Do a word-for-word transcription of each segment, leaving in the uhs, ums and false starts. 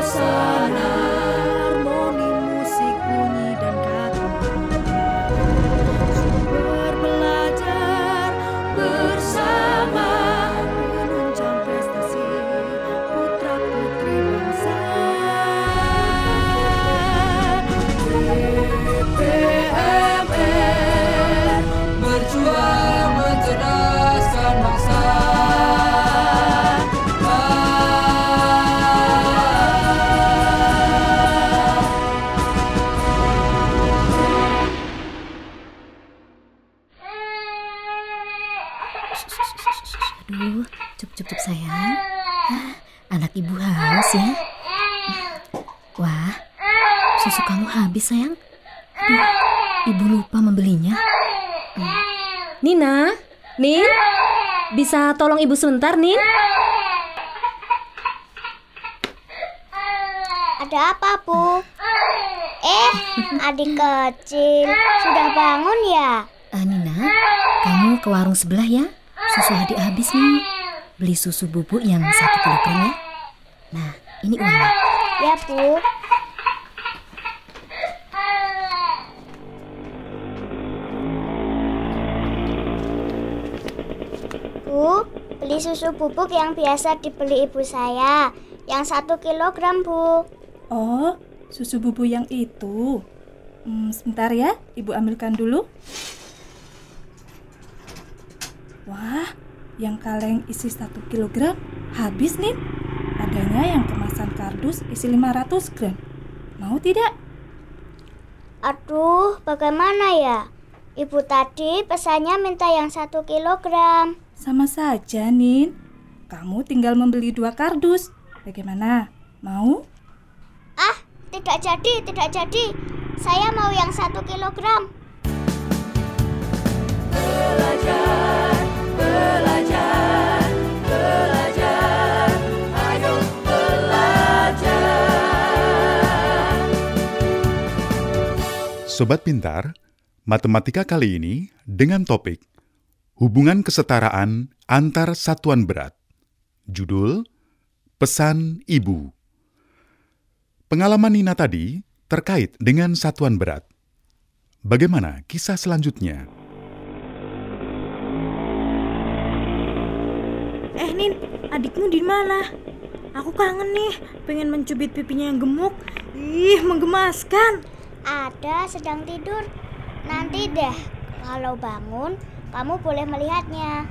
suasana. Harmoni musik bunyi dan kata. Sumber belajar bersama. Menunjang prestasi putra putri bangsa. D P M R berjuang mencerdaskan bangsa. Aduh, cup-cup sayang. Hah, anak ibu haus ya. Wah, susu kamu habis sayang. Aduh, ibu lupa membelinya. Nina, Nin, bisa tolong ibu sebentar, Nin? Ada apa, Bu? Eh, adik kecil, sudah bangun ya? Uh, Nina, kamu ke warung sebelah ya. Susu adik habis nih. Beli susu bubuk yang satu kilogram ya. Nah, ini uangnya. Ya, Bu. Bu, beli susu bubuk yang biasa dibeli ibu saya. Yang satu kilogram, Bu. Oh, susu bubuk yang itu. Hmm, sebentar ya, ibu ambilkan dulu. Wah, yang kaleng isi satu kilogram habis nih. Adanya yang kemasan kardus isi lima ratus gram. Mau tidak? Aduh, bagaimana ya? Ibu tadi pesannya minta yang satu kilogram. Sama saja, Nin. Kamu tinggal membeli dua kardus. Bagaimana? Mau? Ah, tidak jadi, tidak jadi. Saya mau yang satu kilogram. Belajar, belajar, belajar, ayo belajar. Sobat Pintar, matematika kali ini dengan topik Hubungan kesetaraan antar satuan berat. Judul, Pesan Ibu. Pengalaman Nina tadi terkait dengan satuan berat. Bagaimana kisah selanjutnya? Eh Nin, adikmu di mana? Aku kangen nih, pengen mencubit pipinya yang gemuk. Ih, menggemaskan. Ada, sedang tidur. Nanti deh, kalau bangun, kamu boleh melihatnya.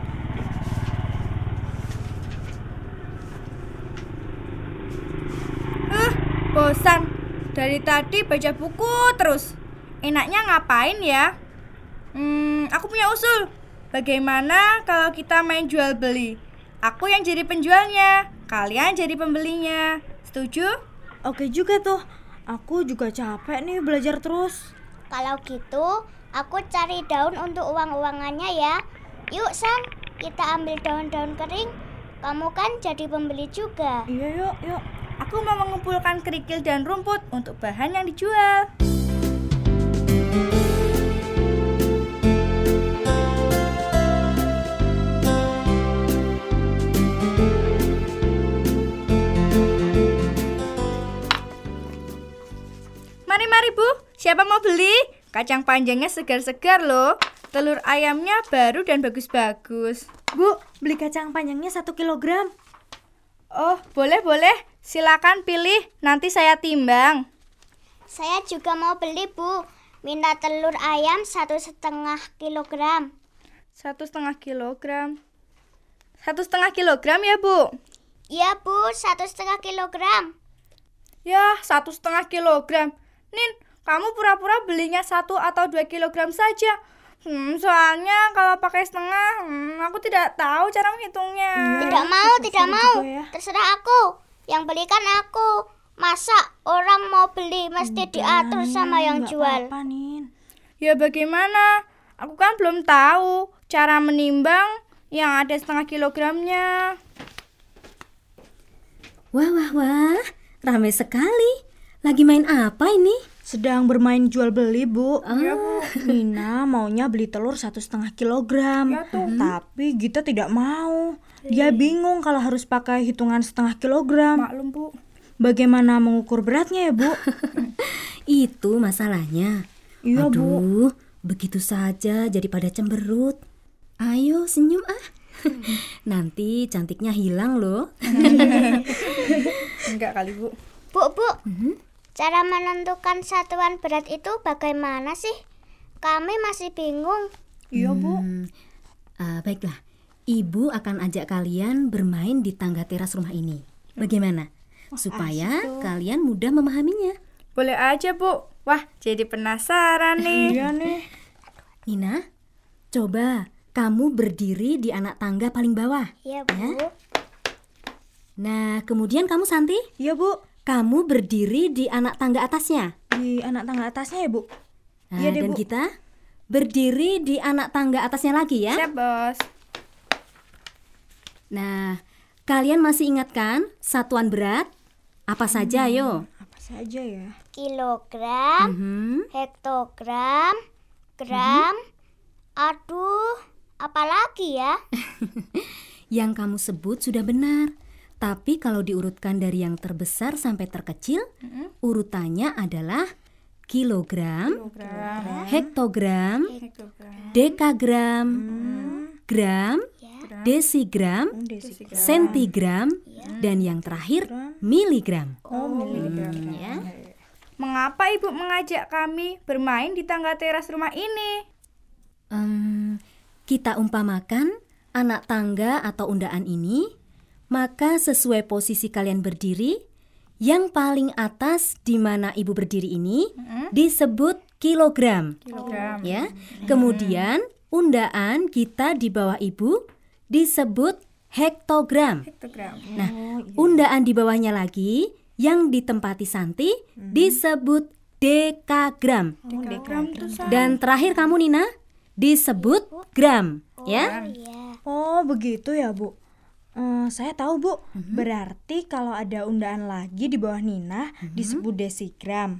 Eh, bosan. Dari tadi baca buku terus. Enaknya ngapain ya? Hmm, aku punya usul. Bagaimana kalau kita main jual beli? Aku yang jadi penjualnya, kalian jadi pembelinya. Setuju? Oke juga tuh. Aku juga capek nih belajar terus. Kalau gitu, aku cari daun untuk uang-uangannya ya. Yuk Sam, kita ambil daun-daun kering. Kamu kan jadi pembeli juga. Iya yuk, yuk. Aku mau mengumpulkan kerikil dan rumput untuk bahan yang dijual. Mari-mari Bu, siapa mau beli? Kacang panjangnya segar-segar loh. Telur ayamnya baru dan bagus-bagus. Bu, beli kacang panjangnya satu kilogram. Oh, boleh-boleh. Silakan pilih, nanti saya timbang. Saya juga mau beli, Bu. Minta telur ayam satu setengah kilogram. Satu setengah kilogram. Satu setengah kilogram ya, Bu? Iya, Bu, satu setengah kilogram. Ya, satu setengah kilogram. Nin, kamu pura-pura belinya satu atau dua kilogram saja. Hmm, soalnya kalau pakai setengah, hmm, aku tidak tahu cara menghitungnya. Tidak mau, tidak mau. Ya. Terserah aku. Yang belikan aku. Masa orang mau beli mesti diatur sama yang jual? Apa, Nin? Ya bagaimana? Aku kan belum tahu cara menimbang yang ada setengah kilogramnya. Wah, wah, wah. Ramai sekali. Lagi main apa ini? Sedang bermain jual beli, Bu. Oh. Ya, Bu. Nina maunya beli telur satu setengah kilogram. Ya, tuh. Tapi Gita tidak mau. Dia bingung kalau harus pakai hitungan setengah kilogram. Maklum, Bu. bagaimana mengukur beratnya ya, Bu? Itu masalahnya. Iya, Bu. Aduh, begitu saja jadi pada cemberut. Ayo senyum ah. Nanti cantiknya hilang loh. Enggak kali, Bu. Bu, Bu, cara menentukan satuan berat itu bagaimana sih? Kami masih bingung. Iya, Bu. Hmm, ah, baiklah, Ibu akan ajak kalian bermain di tangga teras rumah ini. Bagaimana? Supaya kalian mudah memahaminya. Boleh aja, Bu. Wah, jadi penasaran nih. Iya nih. Nina, coba kamu berdiri di anak tangga paling bawah. Iya, Bu. Nah, kemudian kamu Santi, Iya, Bu. kamu berdiri di anak tangga atasnya. Di anak tangga atasnya ya, Bu? Nah, Iya deh, dan Bu. kita berdiri di anak tangga atasnya lagi ya. Siap, Bos. Nah, kalian masih ingat kan satuan berat? Apa saja, ayo? Apa saja ya? Kilogram, Mhm. hektogram, gram. Aduh, apalagi ya? Yang kamu sebut sudah benar. Tapi kalau diurutkan dari yang terbesar sampai terkecil, urutannya adalah kilogram, hektogram, dekagram, gram, desigram, sentigram, dan yang terakhir miligram. Oh, miligram. Ya. Mengapa Ibu mengajak kami bermain di tangga teras rumah ini? Em, kita umpamakan anak tangga atau undaan ini, maka sesuai posisi kalian berdiri, yang paling atas di mana ibu berdiri ini disebut kilogram. Kilogram. Ya. Kemudian undaan kita di bawah ibu disebut hektogram. Hektogram. Nah, undaan di bawahnya lagi yang ditempati Santi disebut dekagram. Dekagram itu sama. Dan terakhir kamu Nina disebut gram, ya. Iya. Oh, begitu ya, Bu. Eh, saya tahu, Bu. Berarti kalau ada undaan lagi di bawah Nina disebut desigram.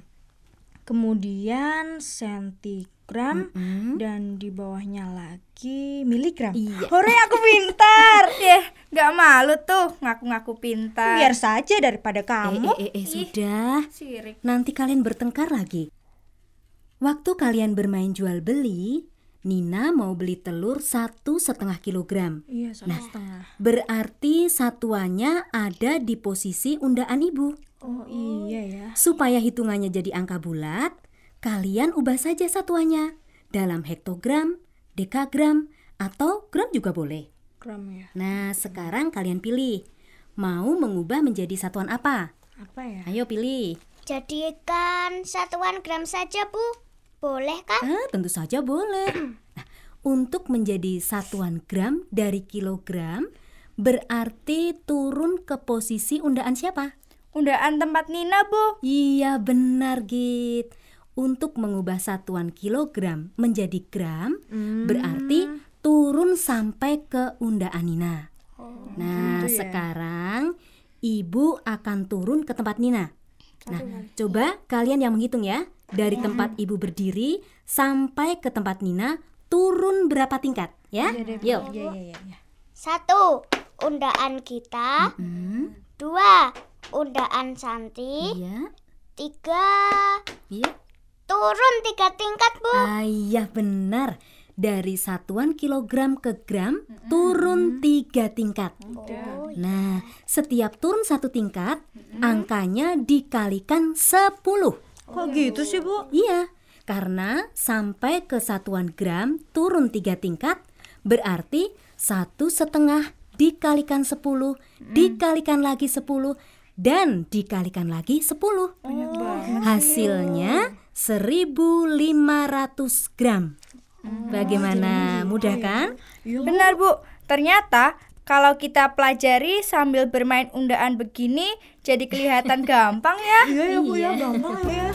Kemudian sentigram dan di bawahnya lagi miligram. Iya. Hore, aku pintar. Eh, nggak malu tuh ngaku-ngaku pintar. Biar saja daripada Eh, kamu. eh, eh, eh, sudah. Sirik. Nanti kalian bertengkar lagi. Waktu kalian bermain jual beli, Nina mau beli telur satu setengah kilogram. Iya, satu setengah. Berarti satuannya ada di posisi undaan ibu. Oh, iya ya. Supaya hitungannya jadi angka bulat, kalian ubah saja satuannya dalam hektogram, dekagram, atau gram juga boleh. Gram ya. Nah, sekarang kalian pilih. Mau mengubah menjadi satuan apa? Apa ya? Ayo pilih. Jadikan satuan gram saja, Bu. Boleh kan? Ah, tentu saja boleh. Nah, untuk menjadi satuan gram dari kilogram, berarti turun ke posisi undaan siapa? Undaan tempat Nina, Bu. Iya benar Git. Untuk mengubah satuan kilogram menjadi gram, berarti turun sampai ke undaan Nina. Nah, sekarang ibu akan turun ke tempat Nina. Nah, coba kalian yang menghitung ya. Dari tempat ibu berdiri sampai ke tempat Nina, turun berapa tingkat ya? Yuk. Iya, iya, iya, iya. Satu, undaan kita. Dua, undaan Santi. Iya. Tiga, Iya. turun tiga tingkat, Bu. Ah, iya benar. Dari satuan kilogram ke gram turun tiga tingkat. Nah, setiap turun satu tingkat, angkanya dikalikan sepuluh. Kok gitu sih, Bu? Iya, karena sampai ke satuan gram turun tiga tingkat, berarti satu setengah dikalikan sepuluh, dikalikan lagi sepuluh, dan dikalikan lagi sepuluh. Hasilnya seribu lima ratus gram. Bagaimana? Mudah kan? Benar, Bu. Ternyata kalau kita pelajari sambil bermain undaan begini, jadi kelihatan gampang ya. Iya ya, Bu, ya, gampang ya.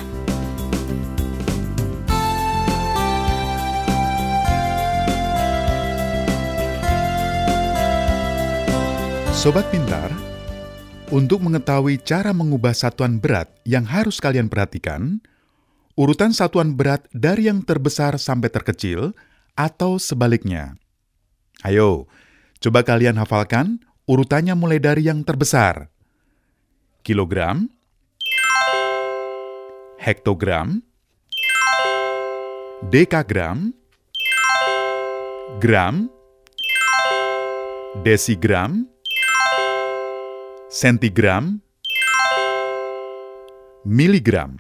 Sobat Pintar, untuk mengetahui cara mengubah satuan berat yang harus kalian perhatikan, urutan satuan berat dari yang terbesar sampai terkecil atau sebaliknya. Ayo, coba kalian hafalkan urutannya mulai dari yang terbesar. kilogram, hektogram, dekagram, gram, desigram, sentigram, miligram.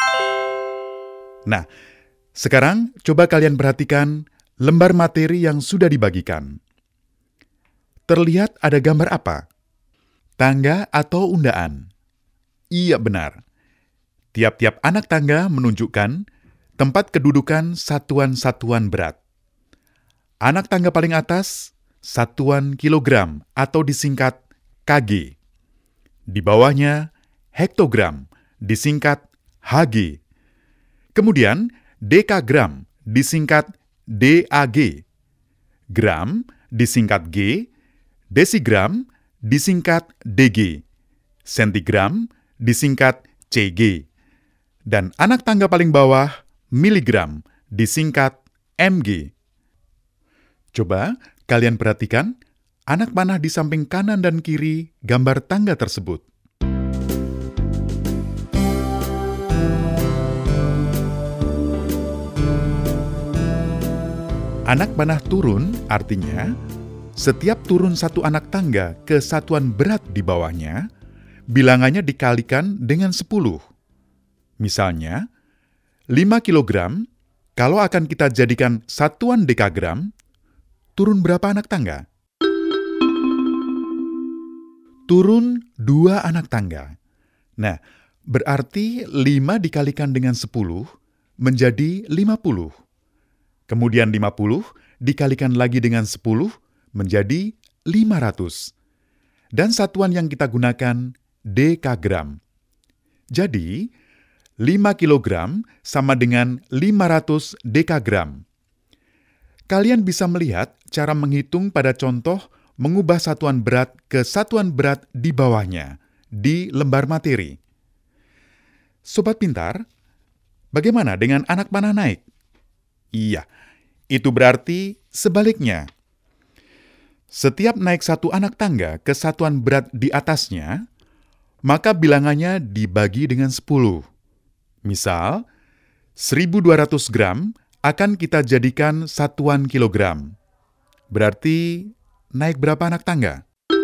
Nah, sekarang coba kalian perhatikan lembar materi yang sudah dibagikan. Terlihat ada gambar apa? Tangga atau undaan? Iya, benar. Tiap-tiap anak tangga menunjukkan tempat kedudukan satuan-satuan berat. Anak tangga paling atas, satuan kilogram atau disingkat K G. Di bawahnya, hektogram, disingkat H G. Kemudian, dekagram, disingkat D A G. Gram, disingkat G. Desigram, disingkat D G. Sentigram, disingkat C G. Dan anak tangga paling bawah, miligram, disingkat M G. Coba kalian perhatikan anak panah di samping kanan dan kiri gambar tangga tersebut. Anak panah turun artinya setiap turun satu anak tangga ke satuan berat di bawahnya, bilangannya dikalikan dengan sepuluh. Misalnya, lima kilogram, kalau akan kita jadikan satuan dekagram, turun berapa anak tangga? Turun dua anak tangga. Nah, berarti lima dikalikan dengan sepuluh menjadi lima puluh. Kemudian lima puluh dikalikan lagi dengan sepuluh menjadi lima ratus. Dan satuan yang kita gunakan dekagram. Jadi, lima kilogram sama dengan lima ratus dekagram. Kalian bisa melihat cara menghitung pada contoh mengubah satuan berat ke satuan berat di bawahnya, di lembar materi. Sobat pintar, bagaimana dengan anak panah naik? Iya, itu berarti sebaliknya. Setiap naik satu anak tangga ke satuan berat di atasnya, maka bilangannya dibagi dengan sepuluh. Misal, seribu dua ratus gram akan kita jadikan satuan kilogram. Berarti naik berapa anak tangga?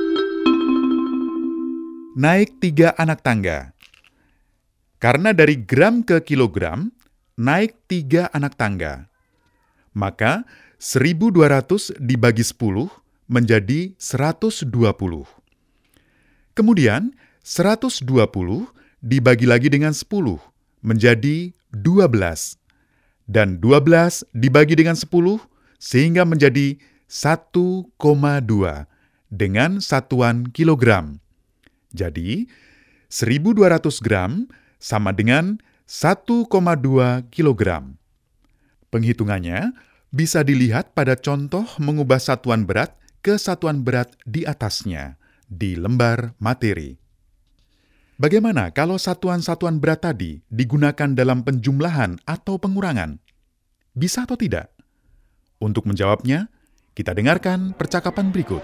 Naik tiga anak tangga. Karena dari gram ke kilogram, naik tiga anak tangga. Maka seribu dua ratus dibagi sepuluh menjadi seratus dua puluh. Kemudian seratus dua puluh dibagi lagi dengan sepuluh menjadi dua belas. Dan dua belas dibagi dengan sepuluh sehingga menjadi satu koma dua dengan satuan kilogram. Jadi, seribu dua ratus gram sama dengan satu koma dua kilogram. Penghitungannya bisa dilihat pada contoh mengubah satuan berat ke satuan berat di atasnya, di lembar materi. Bagaimana kalau satuan-satuan berat tadi digunakan dalam penjumlahan atau pengurangan? Bisa atau tidak? Untuk menjawabnya, kita dengarkan percakapan berikut.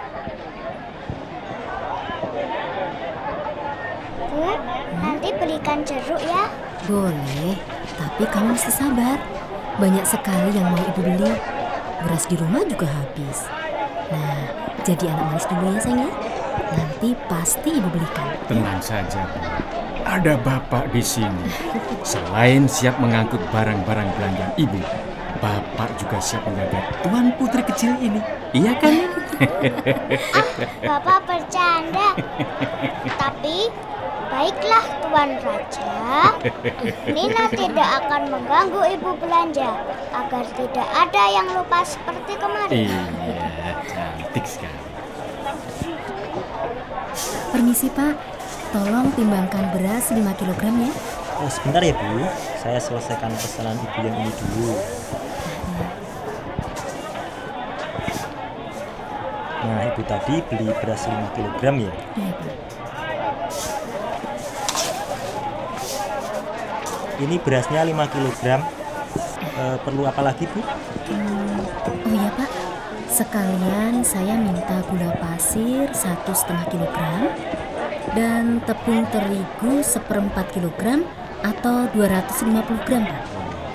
Bu, nanti belikan jeruk ya. Boleh, tapi kamu mesti sabar. Banyak sekali yang mau ibu beli. Beras di rumah juga habis. Nah, jadi anak manis dulu ya sayang ya. Nanti pasti ibu belikan. Tenang saja, Bu. Ada Bapak di sini. Selain siap mengangkut barang-barang belanjaan Ibu, Bapak juga siap menjaga Tuan Putri kecil ini. Iya kan? Ah, Bapak bercanda. Tapi, baiklah Tuan Raja. Nina tidak akan mengganggu Ibu belanja, agar tidak ada yang lupa seperti kemarin. Iya, cantik sekali. Permisi Pak, tolong timbangkan beras lima kilogram ya. Oh, sebentar ya Bu, saya selesaikan pesanan Ibu yang ini dulu. Nah, Ibu tadi beli beras lima kilogram ya? Iya Pak. Ini berasnya lima kilogram. E, perlu apa lagi Bu? Hmm, oh iya Pak, sekalian saya minta gula pasir satu setengah kilogram, Dan tepung terigu seperempat kilogram atau dua ratus lima puluh gram, Pak.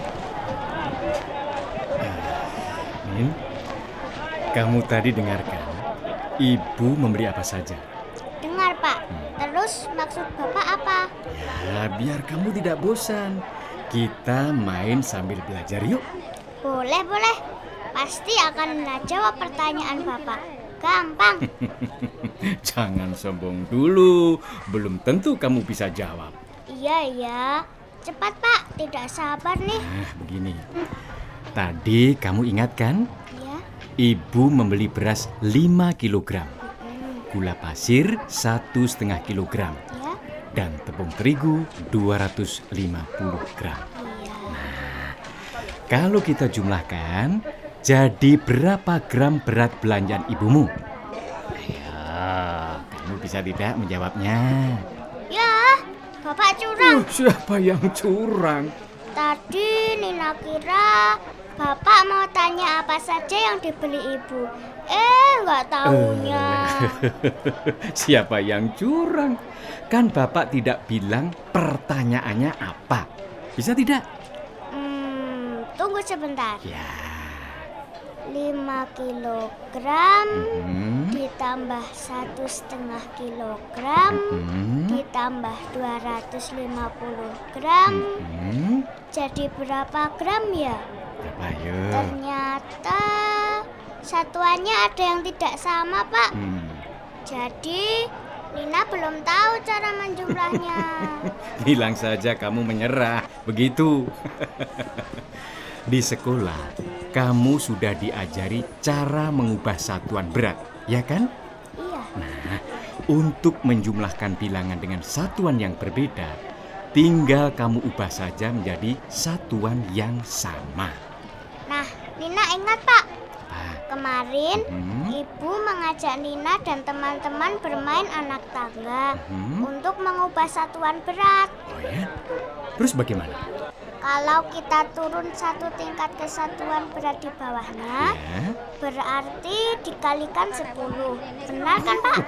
Nin, kamu tadi dengarkan, Ibu memberi apa saja? Dengar, Pak. Terus maksud Bapak apa? Ya, biar kamu tidak bosan. Kita main sambil belajar yuk. Boleh, boleh. Pasti akan menjawab pertanyaan Bapak. Gampang. Jangan sombong dulu, belum tentu kamu bisa jawab. Iya, iya. Cepat, Pak. Tidak sabar nih. Nah, begini. Tadi kamu ingat kan? Iya. Ibu membeli beras lima kilogram, gula pasir satu setengah kilogram, Ya. dan tepung terigu dua ratus lima puluh gram. Iya. Nah, kalau kita jumlahkan, jadi berapa gram berat belanjaan ibumu? Ayo, kamu bisa tidak menjawabnya? Ya, Bapak curang. Oh, siapa yang curang? Tadi Nina kira Bapak mau tanya apa saja yang dibeli ibu. Eh, nggak taunya. Siapa yang curang? Kan Bapak tidak bilang pertanyaannya apa. Bisa tidak? Hmm, tunggu sebentar. Ya. lima kilogram Hmm. ditambah satu setengah kilogram Hmm. ditambah dua ratus lima puluh gram. Hmm. Jadi berapa gram ya? Berapa ayo? Ternyata satuannya ada yang tidak sama, Pak. Hmm. Jadi Nina belum tahu cara menjumlahnya. Bilang saja kamu menyerah, begitu. Di sekolah, kamu sudah diajari cara mengubah satuan berat, ya kan? Iya. Nah, untuk menjumlahkan bilangan dengan satuan yang berbeda, tinggal kamu ubah saja menjadi satuan yang sama. Nah, Nina ingat, Pak. Ah, Kemarin Hmm. Ibu mengajak Nina dan teman-teman bermain anak tangga Hmm. untuk mengubah satuan berat. Oh ya? Terus bagaimana? Kalau kita turun satu tingkat ke satuan berat di bawahnya, Ya. berarti dikalikan sepuluh. Benar kan, Pak?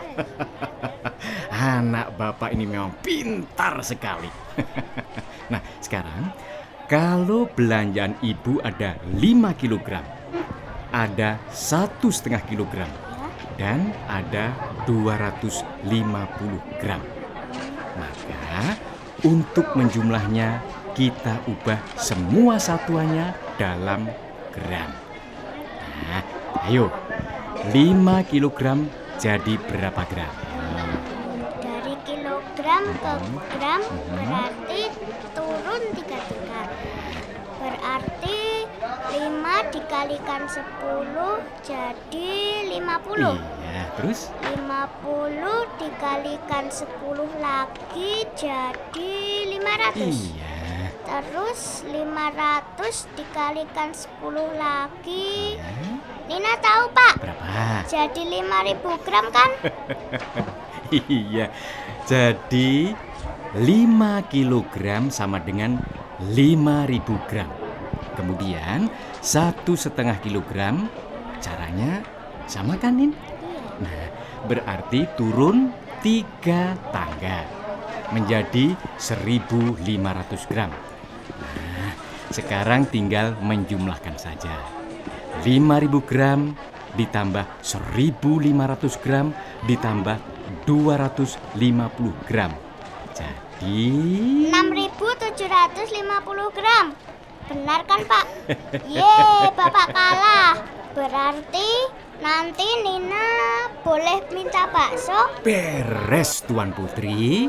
Anak Bapak ini memang pintar sekali. Nah, sekarang kalau belanjaan Ibu ada lima kilogram, ada satu setengah kilogram, dan ada dua ratus lima puluh gram. Maka untuk menjumlahnya kita ubah semua satuannya dalam gram. Nah, ayo, lima kilogram jadi berapa gram? Dari kilogram ke gram berarti turun tiga tingkat. Berarti lima dikalikan sepuluh jadi lima puluh. Iya, terus? lima puluh dikalikan sepuluh lagi jadi lima ratus. Iya. Terus lima ratus dikalikan sepuluh lagi. Nina tahu, Pak. Berapa? Jadi lima ribu gram kan? Iya, jadi lima kilogram sama dengan lima ribu gram. Kemudian satu setengah kilogram, caranya sama kan, Nin? Nah, berarti turun tiga tangga menjadi seribu lima ratus gram. Nah, sekarang tinggal menjumlahkan saja. lima ribu gram ditambah seribu lima ratus gram ditambah dua ratus lima puluh gram. Jadi enam ribu tujuh ratus lima puluh gram. Benar kan, Pak? Yeay, Bapak kalah. Berarti nanti Nina boleh minta bakso? beres, Tuan Putri.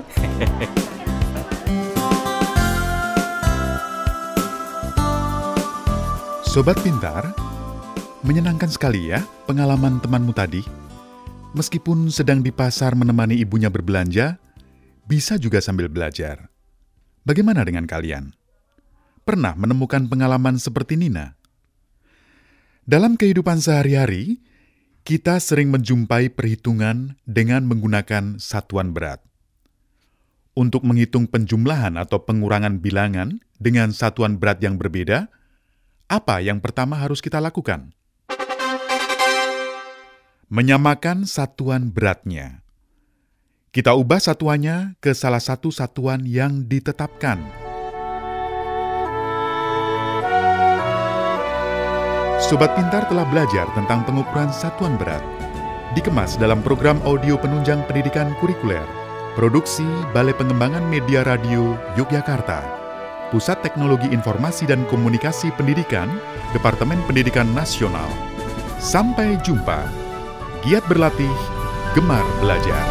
Sobat Pintar, menyenangkan sekali ya pengalaman temanmu tadi. Meskipun sedang di pasar menemani ibunya berbelanja, bisa juga sambil belajar. Bagaimana dengan kalian? Pernah menemukan pengalaman seperti Nina? Dalam kehidupan sehari-hari, kita sering menjumpai perhitungan dengan menggunakan satuan berat. Untuk menghitung penjumlahan atau pengurangan bilangan dengan satuan berat yang berbeda, apa yang pertama harus kita lakukan? Menyamakan satuan beratnya. Kita ubah satuannya ke salah satu satuan yang ditetapkan. Sobat Pintar telah belajar tentang pengukuran satuan berat. Dikemas dalam program audio penunjang pendidikan kurikuler. Produksi Balai Pengembangan Media Radio Yogyakarta. Pusat Teknologi Informasi dan Komunikasi Pendidikan, Departemen Pendidikan Nasional. Sampai jumpa. Giat berlatih, gemar belajar.